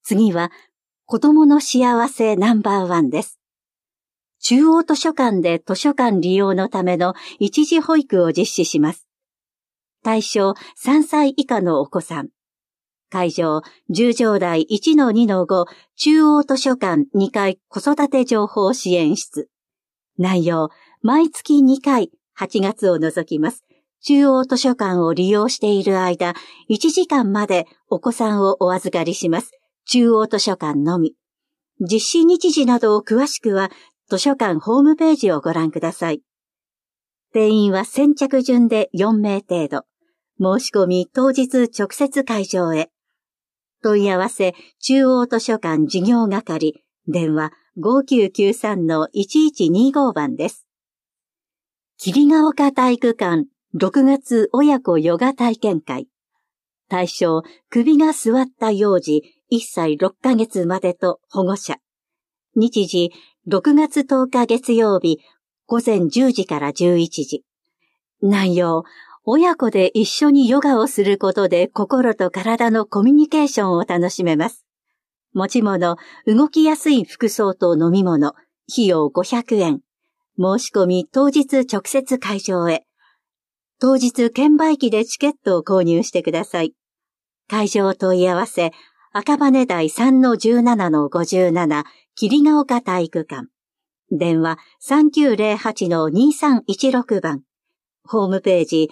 次は、子どもの幸せナンバーワンです。中央図書館で図書館利用のための一時保育を実施します。対象3歳以下のお子さん。会場10条台 1-2-5 中央図書館2階子育て情報支援室。内容、毎月2回8月を除きます。中央図書館を利用している間、1時間までお子さんをお預かりします。中央図書館のみ。実施日時などを詳しくは図書館ホームページをご覧ください。定員は先着順で4名程度。申し込み当日直接会場へ。問い合わせ中央図書館事業係電話 5993-1125 番です。桐ヶ丘体育館6月親子ヨガ体験会。対象首が座った幼児1歳6ヶ月までと保護者。日時6月10日月曜日午前10時から11時。内容親子で一緒にヨガをすることで心と体のコミュニケーションを楽しめます。持ち物、動きやすい服装と飲み物、費用500円。申し込み当日直接会場へ。当日券売機でチケットを購入してください。会場問い合わせ、赤羽台 3-17-57 桐ヶ丘体育館。電話 3908-2316 番。ホームページ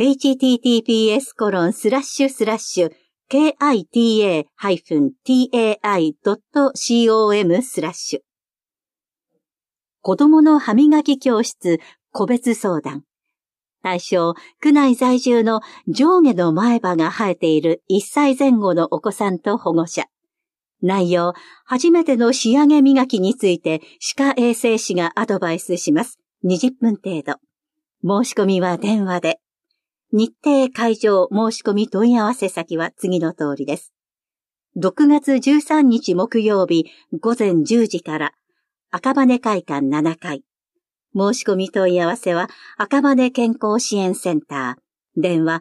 https://kita-tai.com/ 子供の歯磨き教室個別相談。対象、区内在住の上下の前歯が生えている1歳前後のお子さんと保護者。内容、初めての仕上げ磨きについて歯科衛生士がアドバイスします。20分程度。申し込みは電話で。日程会場申し込み問い合わせ先は次の通りです。6月13日木曜日午前10時から赤羽会館7階。申し込み問い合わせは赤羽健康支援センター。電話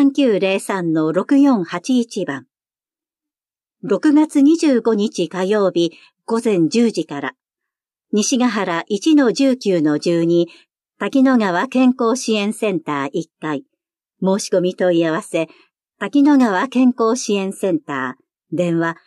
3903-6481 番。6月25日火曜日午前10時から西ヶ原 1-19-12滝野川健康支援センター1階。申し込み問い合わせ、滝野川健康支援センター。電話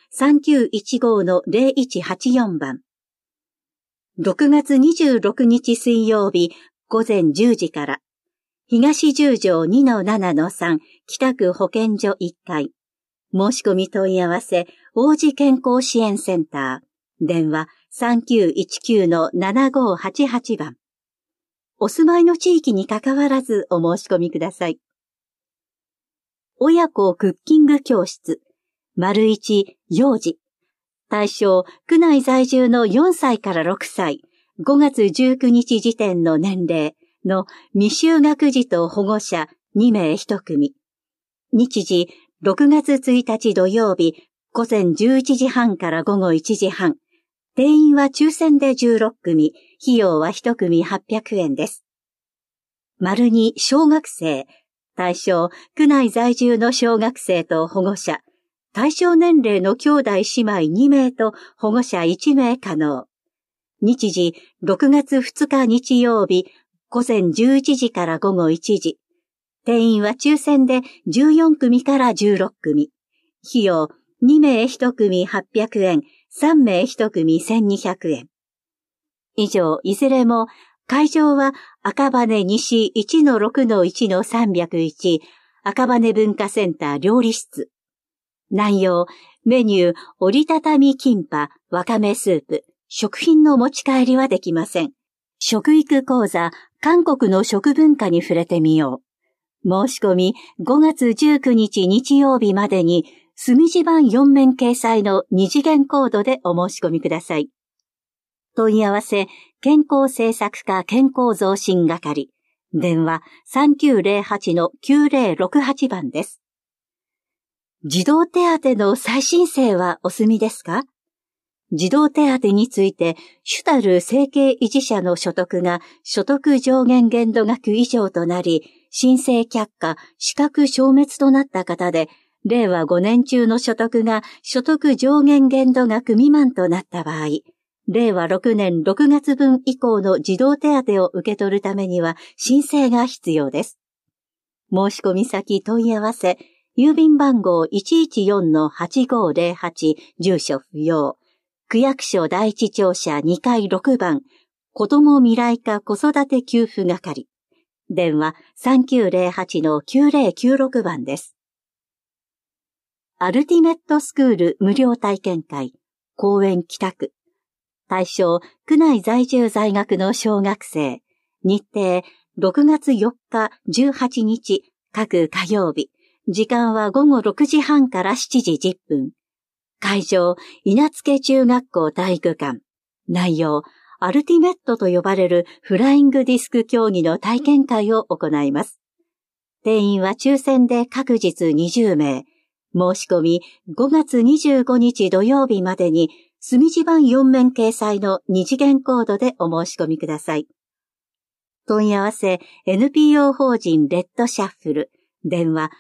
3915-0184 番。6月26日水曜日午前10時から、東十条 2-7-3 北区保健所1階。申し込み問い合わせ、王子健康支援センター。電話 3919-7588 番。お住まいの地域に関わらずお申し込みください。親子クッキング教室、1幼児。対象、区内在住の4歳から6歳、5月19日時点の年齢の未就学児と保護者2名1組。日時、6月1日土曜日、午前11時半から午後1時半。定員は抽選で16組、費用は1組800円です。2小学生、対象、区内在住の小学生と保護者、対象年齢の兄弟姉妹2名と保護者1名可能。日時、6月2日日曜日、午前11時から午後1時。定員は抽選で14組から16組。費用、2名1組800円。3名1組1200円。以上、いずれも、会場は赤羽西 1-6-1-301 赤羽文化センター料理室。内容、メニュー、折りたたみキンパ、わかめスープ、食品の持ち帰りはできません。食育講座、韓国の食文化に触れてみよう。申し込み、5月19日日曜日までに、墨字版4面掲載の2次元コードでお申し込みください。問い合わせ、健康政策課健康増進係。電話 3908-9068 番です。児童手当の再申請はお済みですか？児童手当について、主たる生計維持者の所得が所得上限限度額以上となり、申請却下、資格消滅となった方で、 令和5年中の所得が所得上限限度額未満となった場合、令和6年6月分以降の児童手当を受け取るためには申請が必要です。申込先問い合わせ、郵便番号 114-8508 住所不要、区役所第一庁舎2階6番、子ども未来課子育て給付係。電話 3908-9096 番です。アルティメットスクール無料体験会、公園北区。対象、区内在住在学の小学生。日程、6月4日、18日、各火曜日。時間は午後6時半から7時10分。会場、稲付中学校体育館。内容、アルティメットと呼ばれるフライングディスク競技の体験会を行います。定員は抽選で各日20名。申し込み5月25日土曜日までに墨字版4面掲載の2次元コードでお申し込みください。問い合わせ NPO 法人レッドシャッフル。電話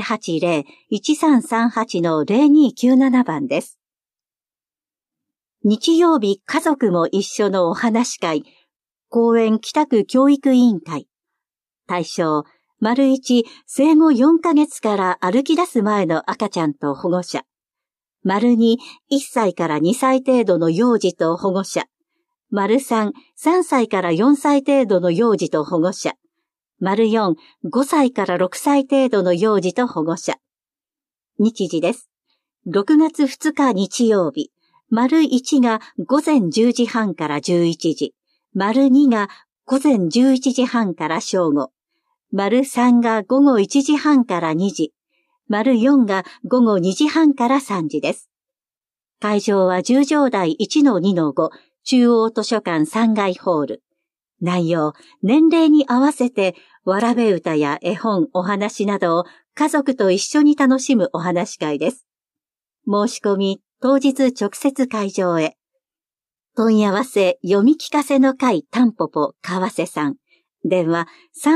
080-1338-0297 番です。日曜日家族も一緒のお話会、公園北区教育委員会。対象、丸1、生後4ヶ月から歩き出す前の赤ちゃんと保護者。丸2、1歳から2歳程度の幼児と保護者。丸3、3歳から4歳程度の幼児と保護者。丸4、5歳から6歳程度の幼児と保護者。日時です。6月2日日曜日。丸1が午前10時半から11時。丸2が午前11時半から正午。丸3が午後1時半から2時。丸4が午後2時半から3時です。会場は10条台 1-2-5 中央図書館3階ホール。内容、年齢に合わせてわらべ歌や絵本、お話などを家族と一緒に楽しむお話会です。申し込み、当日直接会場へ。問い合わせ、読み聞かせの会タンポポ川瀬さん。電話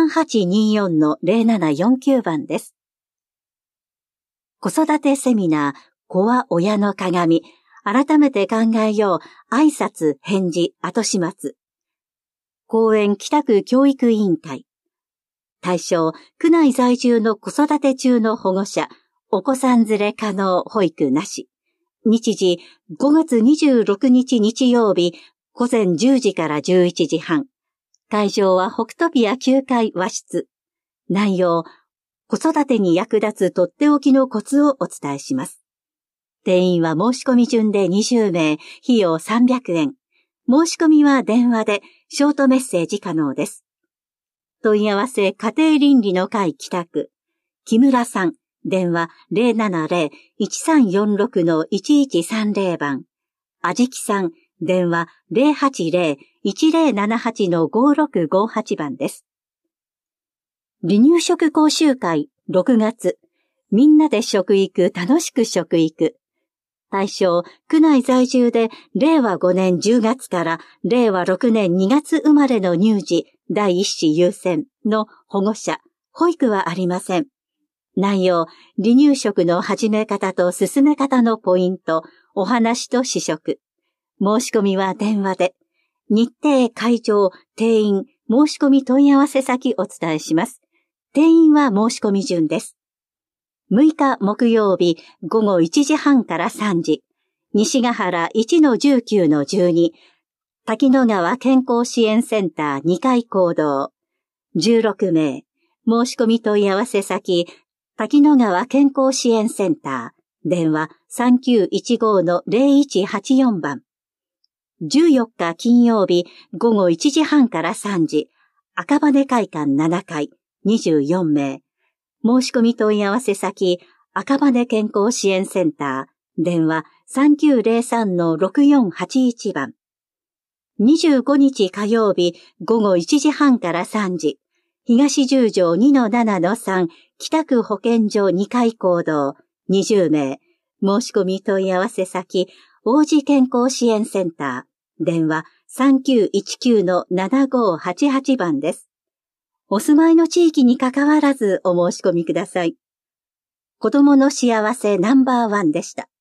3824-0749 番です。子育てセミナー、子は親の鏡。改めて考えよう。挨拶、返事、後始末。公園北区教育委員会。対象、区内在住の子育て中の保護者。お子さん連れ可能、保育なし。日時、5月26日日曜日、午前10時から11時半。会場は北トピア9階和室。内容、子育てに役立つとっておきのコツをお伝えします。定員は申し込み順で20名、費用300円。申し込みは電話で、ショートメッセージ可能です。問い合わせ家庭倫理の会北区。木村さん。電話 070-1346-1130 番。あじきさん。電話 080-1078-5658 番です。離乳食講習会6月。みんなで食育楽しく食育。対象、区内在住で令和5年10月から令和6年2月生まれの乳児第一子優先の保護者、保育はありません。内容、離乳食の始め方と進め方のポイント、お話と試食。申し込みは電話で。日程、会場、定員、申し込み問い合わせ先お伝えします。定員は申し込み順です。6日木曜日午後1時半から3時。西ヶ原 1-19-12。滝野川健康支援センター2階講堂。16名。申し込み問い合わせ先、滝野川健康支援センター。電話 3915-0184 番。14日金曜日午後1時半から3時。赤羽会館7階。24名。申し込み問い合わせ先、赤羽健康支援センター。電話 3903-6481 番。25日火曜日午後1時半から3時。東十条 2-7-3 北区保健所2階講堂20名。申し込み問い合わせ先、王子健康支援センター。電話 3919-7588 番です。お住まいの地域に関わらずお申し込みください。 子供の幸せナンバーワンでした。